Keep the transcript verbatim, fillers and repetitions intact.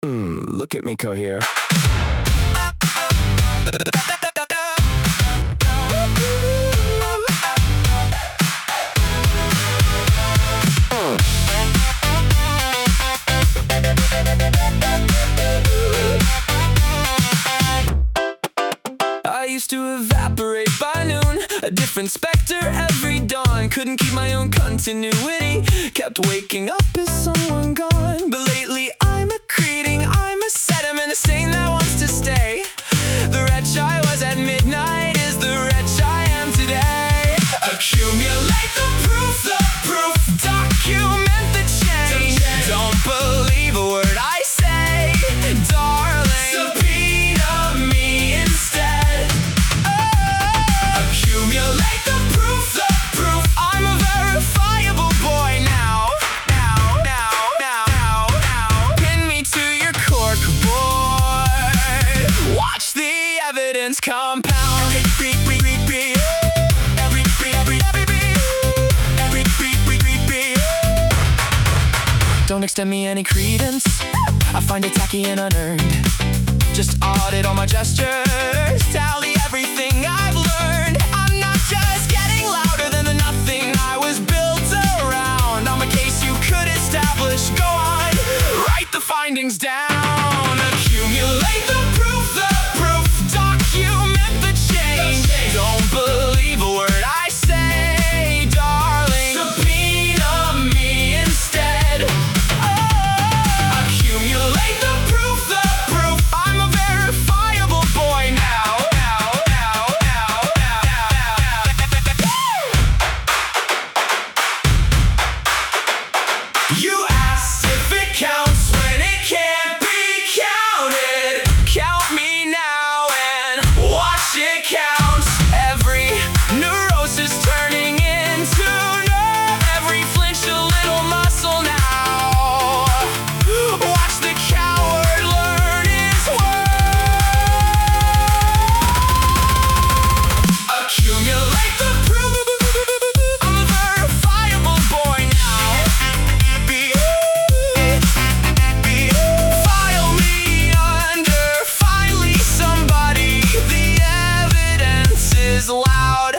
Hmm, look at me cohere. I used to evaporate by noon, a different specter every dawn. Couldn't keep my own continuity, kept waking up as someone gone. But lately I'm accreting, I'm a sediment, a stain that wants to stay. The wretch I was at midnight is the wretch I am today. Accumulate the proof, the proof, document the change. Don't believe a word I say, darling. Subpoena me instead. Accumulate the proof, the proof. I'm a verifiable boy now. Now, now, now, now, now. Pin me to your cork board. Watch the evidence compound. Don't extend me any credence, I find it tacky and unearned. Just audit all my gestures, tally everything I've learned. I'm not just getting louder than the nothing I was built around. I'm a case you could establish, go on, write the findings down. Accumulate the proof, the proof, document the change. Don't believe a word I say, darling. Subpoena me instead. Accumulate the proof, the proof. I'm a verifiable boy now. Now, now, now, now, now. You asked if it counts when it can't be counted. Count me now and watch it count. Every neurosis turning into nerve. Every flinch a little muscle now. Watch the coward learn his worth. Accumulate the proof. I'm a verifiable boy now. Be, be, file me under. Finally somebody. The evidence is loud.